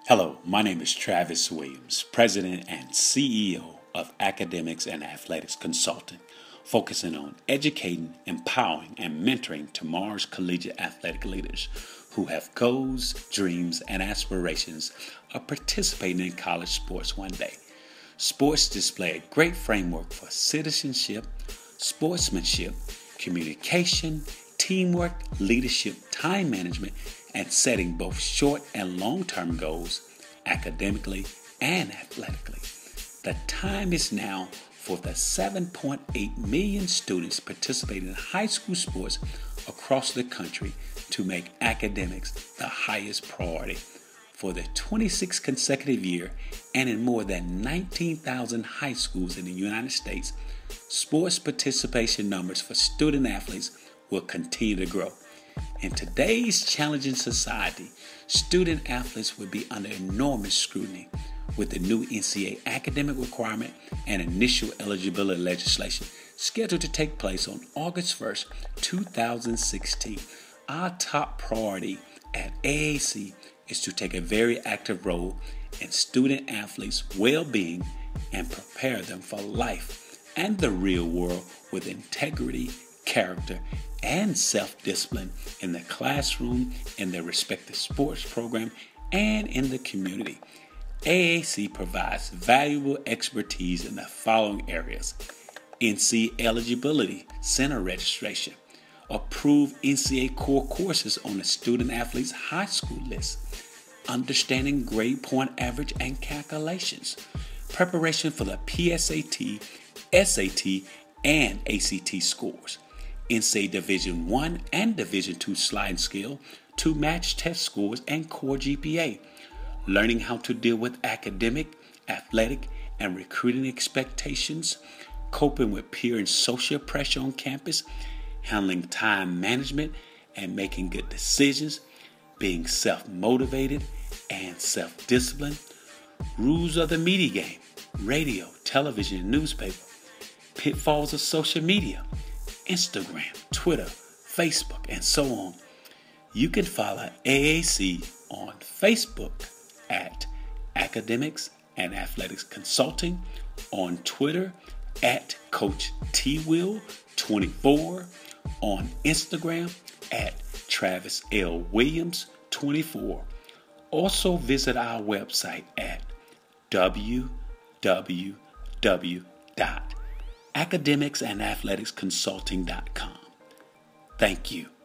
Hello, my name is Travis Williams, President and CEO of Academics and Athletics Consulting, focusing on educating, empowering, and mentoring tomorrow's collegiate athletic leaders who have goals, dreams, and aspirations of participating in college sports one day. Sports display a great framework for citizenship, sportsmanship, communication, teamwork, leadership, time management, and setting both short and long-term goals academically and athletically. The time is now for the 7.8 million students participating in high school sports across the country to make academics the highest priority. For the 26th consecutive year and in more than 19,000 high schools in the United States, sports participation numbers for student athletes will continue to grow. In today's challenging society, student athletes will be under enormous scrutiny with the new NCAA academic requirement and initial eligibility legislation scheduled to take place on August 1st, 2016. Our top priority at AAC is to take a very active role in student athletes' well-being and prepare them for life and the real world with integrity, character, and self-discipline in the classroom, in their respective sports program, and in the community. AAC provides valuable expertise in the following areas: NCAA eligibility, center registration, approved NCAA core courses on the student athlete's high school list, understanding grade point average and calculations, preparation for the PSAT, SAT, and ACT scores, NCAA Division I and Division II sliding scale to match test scores and core GPA, learning how to deal with academic, athletic, and recruiting expectations, coping with peer and social pressure on campus, handling time management and making good decisions, being self-motivated and self-disciplined, rules of the media game, radio, television, and newspaper, pitfalls of social media, Instagram, Twitter, Facebook, and so on. You can follow AAC on Facebook at Academics and Athletics Consulting, on Twitter at Coach TWill24, on Instagram at Travis L. Williams 24. Also visit our website at www.academicsandathleticsconsulting.com. Thank you.